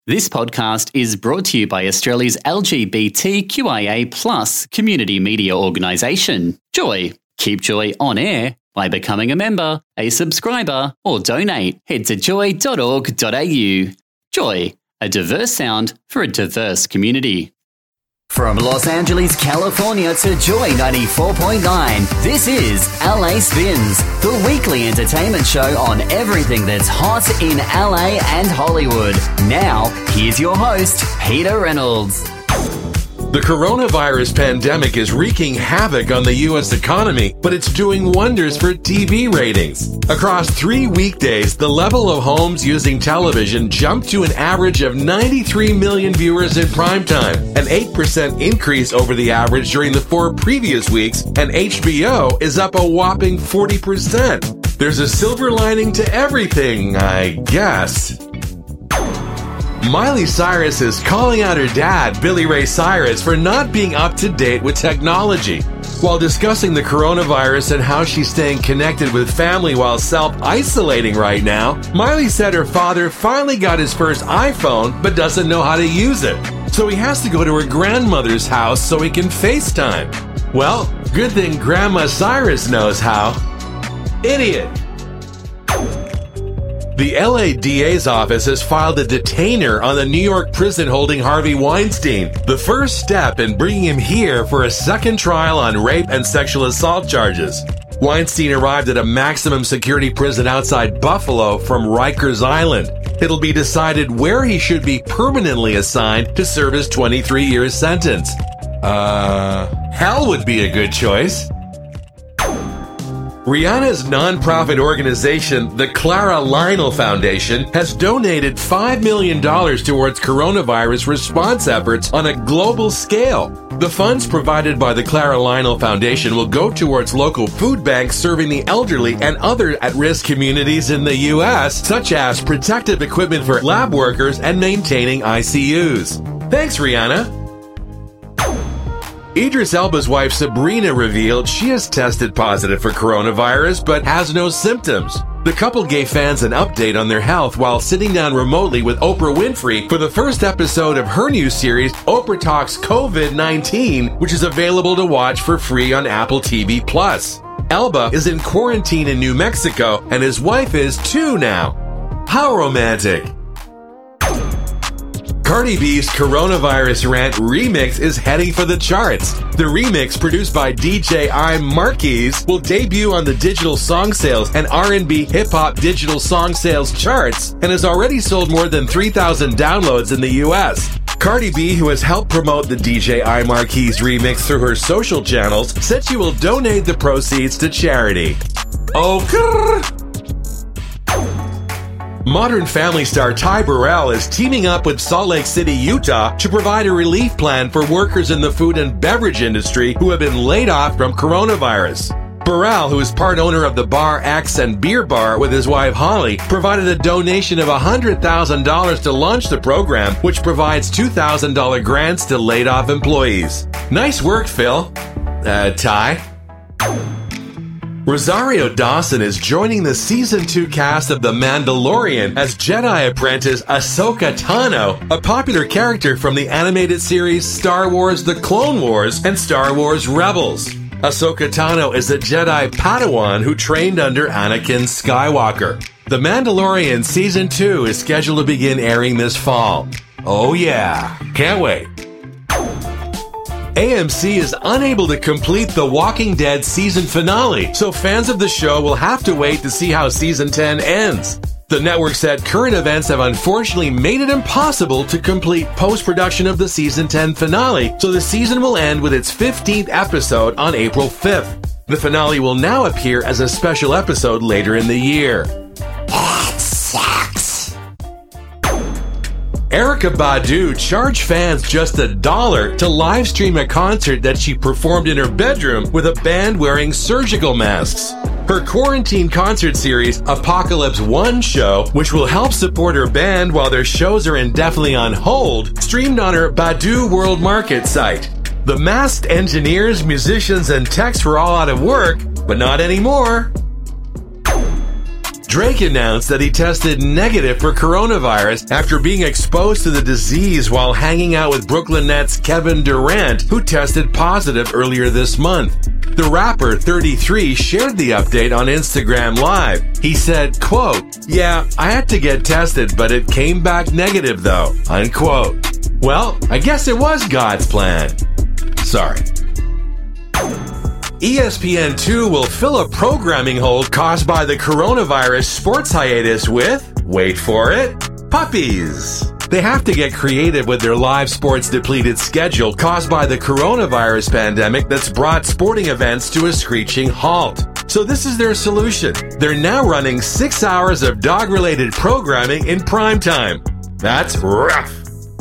This podcast is brought to you by Australia's LGBTQIA+ community media organisation, Joy. Keep Joy on air by becoming a member, a subscriber, or donate. Head to joy.org.au. Joy, a diverse sound for a diverse community. From Los Angeles, California to Joy 94.9, this is LA Spins, the weekly entertainment show on everything that's hot in LA and Hollywood. Now, here's your host, Peter Reynolds. The coronavirus pandemic is wreaking havoc on the U.S. economy, but it's doing wonders for TV ratings. Across 3 weekdays, the level of homes using television jumped to an average of 93 million viewers in primetime, an 8% increase over the average during the 4 previous weeks, and HBO is up a whopping 40%. There's a silver lining to everything, I guess. Miley Cyrus is calling out her dad, Billy Ray Cyrus, for not being up to date with technology. While discussing the coronavirus and how she's staying connected with family while self-isolating right now, Miley said her father finally got his first iPhone but doesn't know how to use it. So he has to go to her grandmother's house so he can FaceTime. Well, good thing Grandma Cyrus knows how. Idiot! The LA DA's office has filed a detainer on the New York prison holding Harvey Weinstein, the first step in bringing him here for a second trial on rape and sexual assault charges. Weinstein arrived at a maximum security prison outside Buffalo from Rikers Island. It'll be decided where he should be permanently assigned to serve his 23-year sentence. Hell would be a good choice. Rihanna's non-profit organization, the Clara Lionel Foundation, has donated $5 million towards coronavirus response efforts on a global scale. The funds provided by the Clara Lionel Foundation will go towards local food banks serving the elderly and other at-risk communities in the U.S., such as protective equipment for lab workers and maintaining ICUs. Thanks, Rihanna. Idris Elba's wife Sabrina revealed she has tested positive for coronavirus but has no symptoms. The couple gave fans an update on their health while sitting down remotely with Oprah Winfrey for the first episode of her new series, Oprah Talks COVID-19, which is available to watch for free on Apple TV+. Elba is in quarantine in New Mexico, and his wife is too now. How romantic! Cardi B's Coronavirus Rant remix is heading for the charts. The remix, produced by DJ Marquise, will debut on the digital song sales and R&B hip-hop digital song sales charts and has already sold more than 3,000 downloads in the U.S. Cardi B, who has helped promote the DJ Marquise remix through her social channels, said she will donate the proceeds to charity. Oh, Modern Family star Ty Burrell is teaming up with Salt Lake City, Utah to provide a relief plan for workers in the food and beverage industry who have been laid off from coronavirus. Burrell, who is part owner of the Bar X and Beer Bar with his wife Holly, provided a donation of $100,000 to launch the program, which provides $2,000 grants to laid-off employees. Nice work, Phil. Ty? Rosario Dawson is joining the Season 2 cast of The Mandalorian as Jedi apprentice Ahsoka Tano, a popular character from the animated series Star Wars The Clone Wars and Star Wars Rebels. Ahsoka Tano is a Jedi Padawan who trained under Anakin Skywalker. The Mandalorian Season 2 is scheduled to begin airing this fall. Oh yeah, can't wait. AMC is unable to complete The Walking Dead season finale, so fans of the show will have to wait to see how season 10 ends. The network said current events have unfortunately made it impossible to complete post-production of the season 10 finale, so the season will end with its 15th episode on April 5th. The finale will now appear as a special episode later in the year. That sucks. Erykah Badu charged fans just $1 to live stream a concert that she performed in her bedroom with a band wearing surgical masks. Her quarantine concert series, Apocalypse One Show, which will help support her band while their shows are indefinitely on hold, streamed on her Badu World Market site. The masked engineers, musicians, and techs were all out of work, but not anymore. Drake announced that he tested negative for coronavirus after being exposed to the disease while hanging out with Brooklyn Nets Kevin Durant, who tested positive earlier this month. The rapper, 33, shared the update on Instagram Live. He said, quote, "Yeah, I had to get tested, but it came back negative though," unquote. Well, I guess it was God's plan. Sorry. ESPN2 will fill a programming hold caused by the coronavirus sports hiatus with, wait for it, puppies. They have to get creative with their live sports depleted schedule caused by the coronavirus pandemic that's brought sporting events to a screeching halt. So this is their solution. They're now running 6 hours of dog-related programming in prime time. That's rough.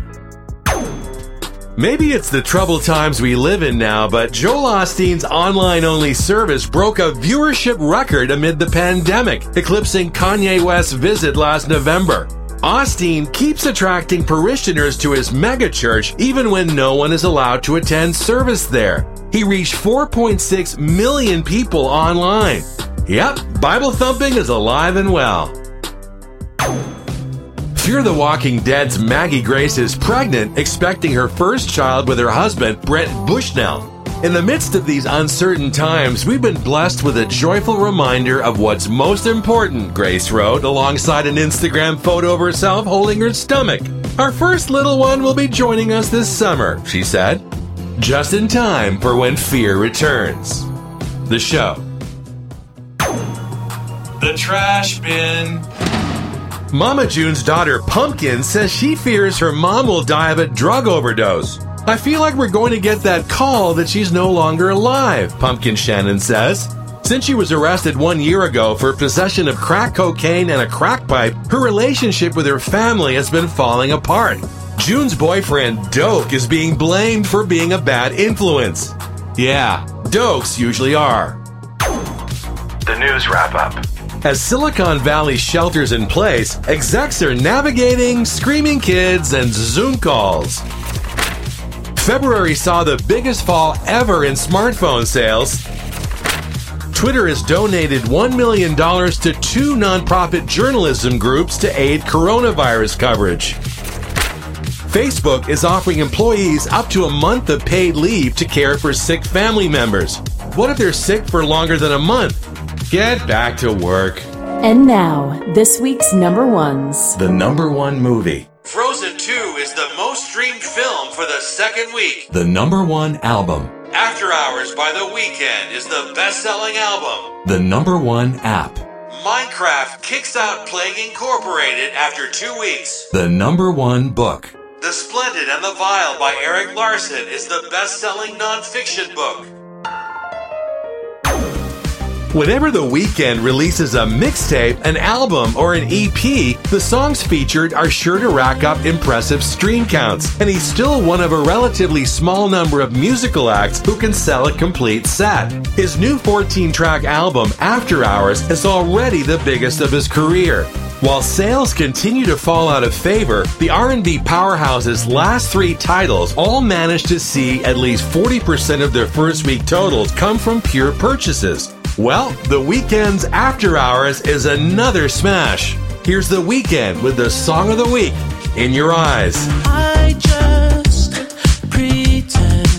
Maybe it's the troubled times we live in now, but Joel Osteen's online-only service broke a viewership record amid the pandemic, eclipsing Kanye West's visit last November. Osteen keeps attracting parishioners to his megachurch even when no one is allowed to attend service there. He reached 4.6 million people online. Yep, Bible thumping is alive and well. Fear the Walking Dead's Maggie Grace is pregnant, expecting her first child with her husband, Brent Bushnell. In the midst of these uncertain times, we've been blessed with a joyful reminder of what's most important, Grace wrote, alongside an Instagram photo of herself holding her stomach. Our first little one will be joining us this summer, she said. Just in time for when fear returns. The show. The trash bin. Mama June's daughter, Pumpkin, says she fears her mom will die of a drug overdose. "I feel like we're going to get that call that she's no longer alive," Pumpkin Shannon says. Since she was arrested 1 year ago for possession of crack cocaine and a crack pipe, her relationship with her family has been falling apart. June's boyfriend, Doke, is being blamed for being a bad influence. Yeah, Dokes usually are. The news wrap-up. As Silicon Valley shelters in place, execs are navigating screaming kids and Zoom calls. February saw the biggest fall ever in smartphone sales. Twitter has donated $1 million to 2 nonprofit journalism groups to aid coronavirus coverage. Facebook is offering employees up to a month of paid leave to care for sick family members. What if they're sick for longer than a month? Get back to work. And now, this week's number ones. The number one movie. Frozen 2 is the most streamed film for the second week. The number one album. After Hours by The Weeknd is the best-selling album. The number one app. Minecraft kicks out Plague Incorporated after 2 weeks. The number one book. The Splendid and the Vile by Eric Larson is the best-selling nonfiction book. Whenever The Weeknd releases a mixtape, an album, or an EP, the songs featured are sure to rack up impressive stream counts, and he's still one of a relatively small number of musical acts who can sell a complete set. His new 14-track album, After Hours, is already the biggest of his career. While sales continue to fall out of favor, the R&B powerhouse's last 3 titles all managed to see at least 40% of their first week totals come from pure purchases. Well, The Weeknd's After Hours is another smash. Here's The Weeknd with the song of the week, In Your Eyes. I just pretend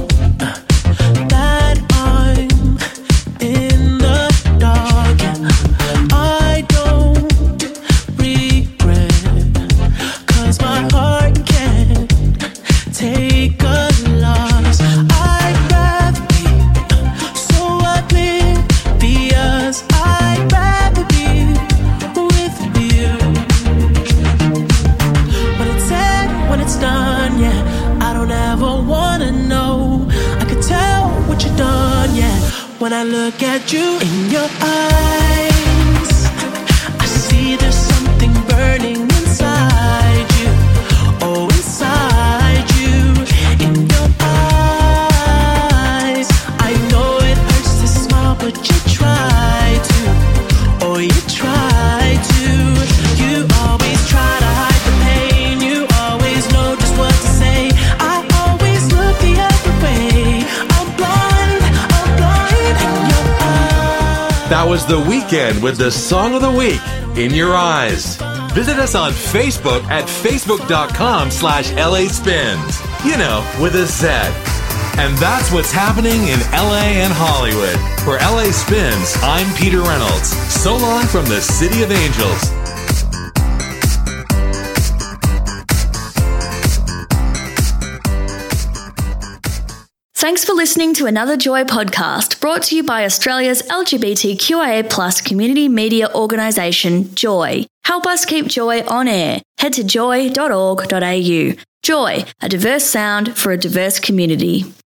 that I'm in the dark. I don't regret, 'cause my heart can't take a loss. I'd rather be so oblivious. I'd rather be with you. But it's said when it's done, yeah. I don't ever wanna know. I could tell what you've done, yeah. When I look at you in your eyes, I see there's something burning inside you. Oh, inside you. In your eyes, I know it hurts to smile, but you try to. Oh, you try to. You always try to hide the pain. You always know just what to say. I always look the other way. I'm blind in your eyes. That was The Weeknd with the Song of the Week, In Your Eyes. Visit us on Facebook at facebook.com/LA Spins. You know, with a Z. And that's what's happening in LA and Hollywood. For LA Spins, I'm Peter Reynolds. So long from the City of Angels. Thanks for listening to another Joy podcast brought to you by Australia's LGBTQIA+ community media organisation, Joy. Help us keep Joy on air. Head to joy.org.au. Joy, a diverse sound for a diverse community.